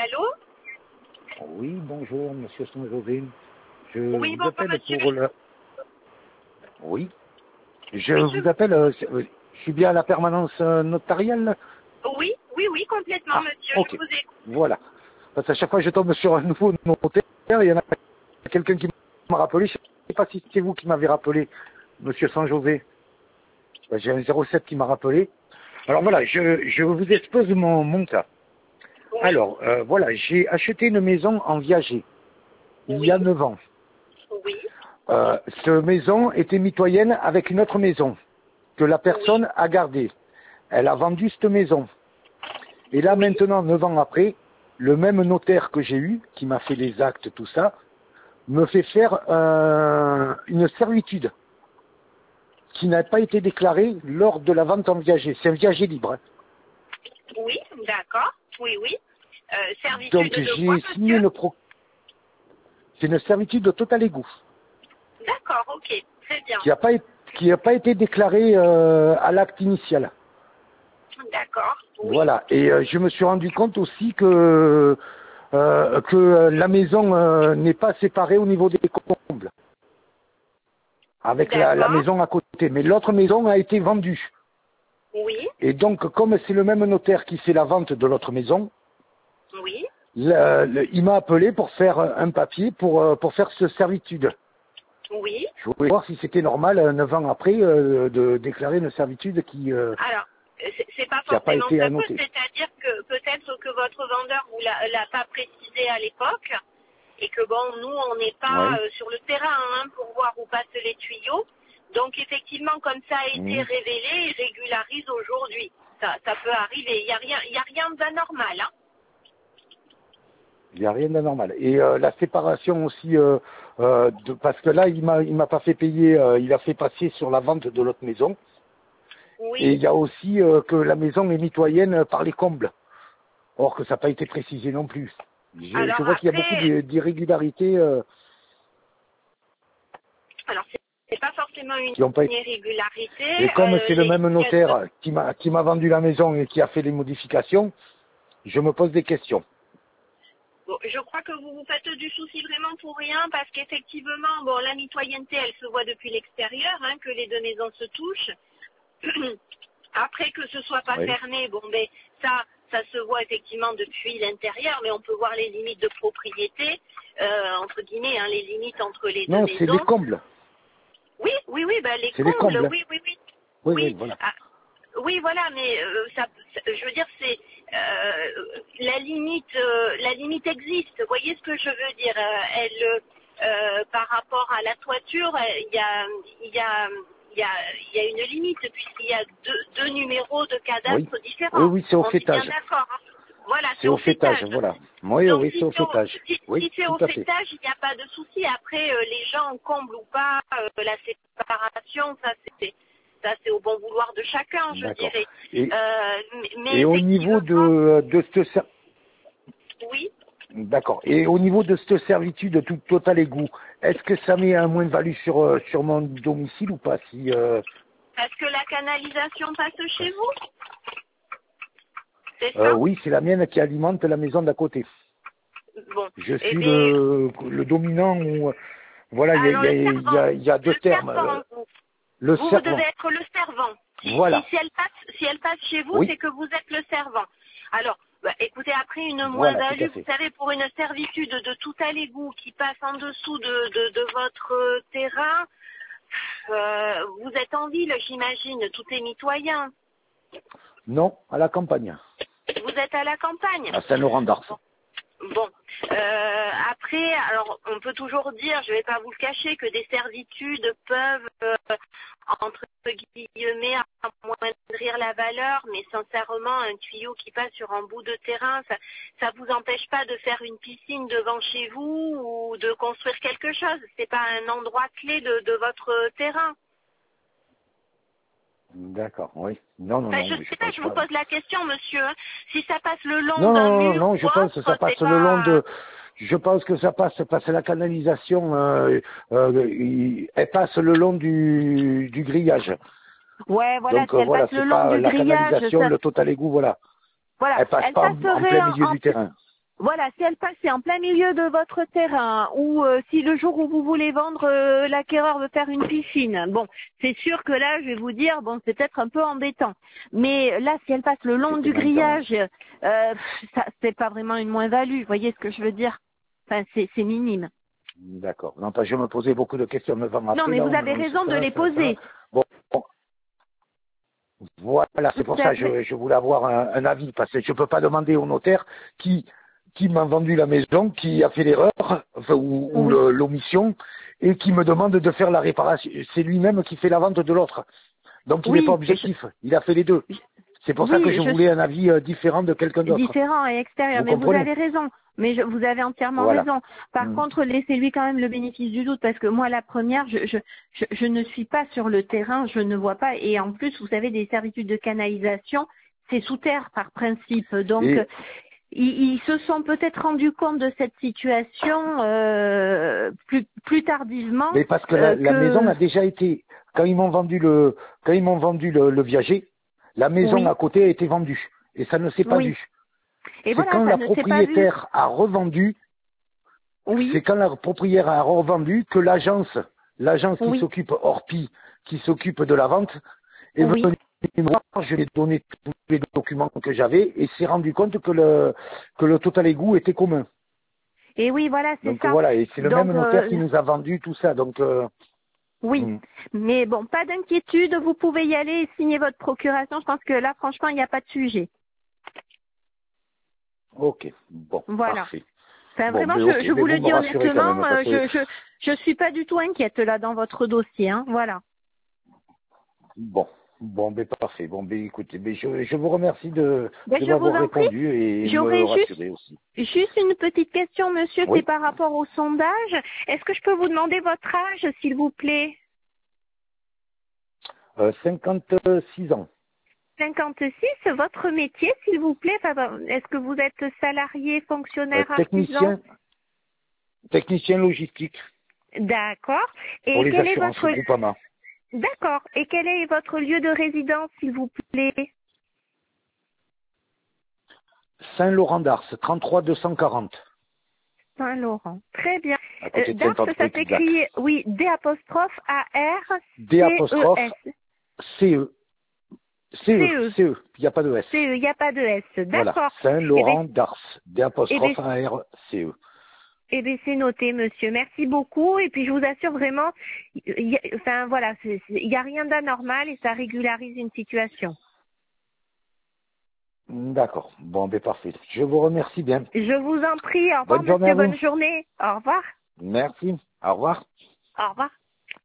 allô? Oui, bonjour, monsieur Saint-José. Je Oui, vous bonjour, appelle monsieur. pour le... Oui. Je Oui, vous appelle... je suis bien à la permanence notariale. oui, complètement, Ah, monsieur, je ok. vous écoute. Voilà. Parce qu'à chaque fois que je tombe sur un nouveau notaire, il y en a quelqu'un qui m'a rappelé. Je ne sais pas si c'est vous qui m'avez rappelé, monsieur Saint-José. J'ai un 07 qui m'a rappelé. Alors voilà, je vous expose mon cas. Oui, Alors, voilà, j'ai acheté une maison en viager il y oui, a 9 ans. oui, Cette maison était mitoyenne avec une autre maison que la oui, personne a gardée. Elle a vendu cette maison. Et là, oui. maintenant, 9 ans après, le même notaire que j'ai eu, qui m'a fait les actes, tout ça, me fait faire une servitude qui n'a pas été déclarée lors de la vente en viager. C'est un viager libre. Hein. Oui, d'accord, oui. Servitude Donc, de quoi, j'ai signé monsieur? C'est une servitude de total égout D'accord, ok, très bien. qui n'a pas été déclarée à l'acte initial. D'accord, oui, Voilà. Et je me suis rendu compte aussi que la maison n'est pas séparée au niveau des combles, avec la d'accord, maison à côté. Mais l'autre maison a été vendue. oui, Et donc, comme c'est le même notaire qui fait la vente de l'autre maison, oui, il m'a appelé pour faire un papier pour faire cette servitude. oui. Je voulais voir si c'était normal, 9 ans après, de déclarer une servitude qui Alors, c'est pas n'a pas forcément été ça peut, annotée. c'est-à-dire que peut-être que votre vendeur vous l'a pas précisé à l'époque et que bon, nous on n'est pas Oui. sur le terrain hein, pour voir où passent les tuyaux. Donc effectivement, comme ça a été Mhm. révélé, il régularise aujourd'hui. Ça peut arriver. Il y a rien d'anormal. Hein. Il n'y a rien d'anormal. Et la séparation aussi, parce que là, il m'a pas fait payer, il a fait passer sur la vente de l'autre maison. Et Oui. il y a aussi que la maison est mitoyenne par les combles. Or que ça n'a pas été précisé non plus. Je Alors vois qu'il y a beaucoup après, d'irrégularités alors c'est pas forcément une qui n'ont pas été. irrégularité. Et comme c'est le même Il y a deux. notaire qui m'a vendu la maison et qui a fait les modifications, je me pose des questions. Bon, je crois que vous vous faites du souci vraiment pour rien parce qu'effectivement, bon, la mitoyenneté, elle se voit depuis l'extérieur, hein, que les deux maisons se touchent. Après que ce soit pas Oui. fermé, bon, ben ça se voit effectivement depuis l'intérieur, mais on peut voir les limites de propriété, entre guillemets, hein, les limites entre les deux Non, c'est les maisons. combles. Oui, ben les C'est les combles, combles. oui. Oui, Oui, voilà. ah, oui, voilà, mais je veux dire, c'est la limite existe. Vous voyez ce que je veux dire par rapport à la toiture, il y a une limite puisqu'il y a deux numéros de Oui. cadastre différents. Oui, c'est au On est bien fêtage. d'accord. Hein. Voilà, C'est c'est au au fêtage, fêtage. voilà. Oui, Donc oui, c'est si au fêtage. Oui, c'est tout au à fait. fêtage, il n'y a pas de souci. Après, les gens comblent ou pas la séparation, ça c'est au bon vouloir de chacun, je D'accord. dirais. Et, Mais et au niveau effectivement, oui. d'accord. Et au niveau de cette servitude de tout total égout, est-ce que ça met un moins de value sur mon domicile ou pas si Est-ce que la canalisation passe chez vous? C'est ça? oui, c'est la mienne qui alimente la maison d'à côté. Bon. Je Eh suis bien, le dominant ou voilà, alors le servant. il y a deux Le termes. servant, Le vous devez servant. être le servant. Voilà. Si elle passe chez vous, c'est Oui. que vous êtes le servant. Alors, écoutez, après une Voilà, tout moins-value, à vous fait. savez, pour une servitude de tout à l'égout qui passe en dessous de votre terrain, vous êtes en ville, j'imagine, tout est mitoyen. Non, à la campagne. Vous êtes à la campagne. À Saint-Laurent-d'Ars. Bon, après, alors on peut toujours dire, je ne vais pas vous le cacher, que des servitudes peuvent, entre guillemets, amoindrir la valeur, mais sincèrement, un tuyau qui passe sur un bout de terrain, ça vous empêche pas de faire une piscine devant chez vous ou de construire quelque chose. C'est pas un endroit clé de votre terrain. D'accord, oui. Non, Enfin, je mais je sais pas, pense je vous pas. pose la question, monsieur. Hein. Si ça passe le long Non, d'un non, non, mur non, ou je pense que ça autre, passe c'est le long pas... de. Je pense que ça passe parce que la canalisation, elle passe le long du grillage. Ouais, voilà, Donc si elle voilà, passe le c'est long pas du la grillage, canalisation, ça, le total égout, voilà. voilà, Elle passe elle pas en passerait plein milieu du terrain. Voilà, si elle passe en plein milieu de votre terrain ou si le jour où vous voulez vendre, l'acquéreur veut faire une piscine, bon, c'est sûr que là, je vais vous dire, bon, c'est peut-être un peu embêtant. Mais là, si elle passe le long C'est du combien de temps? grillage, ça, c'est pas vraiment une moins-value. Vous voyez ce que je veux dire? Enfin, c'est minime. D'accord. Non, parce que je me posais beaucoup de questions 9 ans Non, après, mais là, vous on me avez lance raison de ça, les ça, ça. poser. Bon, voilà, c'est pour Vous ça que avez... je voulais avoir un avis, parce que je peux pas demander au notaire qui m'a vendu la maison, qui a fait l'erreur, enfin, ou Oui, l'omission, et qui me demande de faire la réparation. C'est lui-même qui fait la vente de l'autre. Donc il n'est pas oui, objectif, il a fait les deux. C'est pour ça que oui, je voulais un avis différent de quelqu'un d'autre. différent et extérieur. Vous Mais vous comprenez? avez raison. Mais vous avez entièrement Voilà. raison. Par Mm. contre, laissez-lui quand même le bénéfice du doute parce que moi, la première, je ne suis pas sur le terrain, je ne vois pas. Et en plus, vous savez, des servitudes de canalisation, c'est sous terre par principe. Donc, Et ils se sont peut-être rendus compte de cette situation plus tardivement mais parce que la maison que... a déjà été, quand ils m'ont vendu le viager, la maison à Oui, côté a été vendue. Et ça ne s'est pas oui. vu. Et C'est voilà, quand ça la ne s'est pas vu. propriétaire a revendu, Oui, c'est quand la propriétaire a revendu que l'agence qui oui, s'occupe Orpi, qui s'occupe de la vente, est oui. venue me voir, je lui ai donné tous les documents que j'avais et s'est rendu compte que le total égout était commun. Et oui, voilà, c'est Donc ça. voilà, et c'est le même Donc, notaire qui nous a vendu tout ça. Donc oui. mm, Mais bon, pas d'inquiétude, vous pouvez y aller et signer votre procuration. Je pense que là, franchement, il n'y a pas de sujet. ok, bon, Voilà. parfait. Enfin, Bon, vraiment, mais ok, je mais vous vous le me dis rassurez quand honnêtement, même, parce que je suis pas du tout inquiète là dans votre dossier. Hein. Voilà. bon, mais parfait. Bon, mais écoutez, mais je vous remercie de Ben, je vous m'avoir en prie. répondu et me J'aurais rassurer aussi. juste une petite question, monsieur. C'est Oui, par rapport au sondage. Est-ce que je peux vous demander votre âge, s'il vous plaît? 56 ans. 56. Votre métier, s'il vous plaît. Enfin, est-ce que vous êtes salarié, fonctionnaire, artisan? Technicien logistique D'accord. pour Et les quel est assurances votre Groupama. D'accord. Et quel est votre lieu de résidence, s'il vous plaît? Saint-Laurent d'Ars, 33 240, Saint-Laurent. Très bien. à côté de Dars, ça Saint-Patrick-Zac. s'écrit, oui, D apostrophe D-A-R-C-E-S. CE. CE, C-E. CE, il n'y a pas de S. C-E, il n'y a pas de S. Voilà, D'accord. Eh bien, Saint-Laurent d'Ars, D eh bien, apostrophe A-R-C-E. eh bien, c'est noté, monsieur. Merci beaucoup. Et puis, je vous assure vraiment, enfin, voilà, il n'y a rien d'anormal et ça régularise une situation. D'accord, bon, ben parfait. Je vous remercie bien. Je vous en prie. Au revoir, Bonne journée monsieur. à vous. Bonne journée. Au revoir. Merci, au revoir. Au revoir.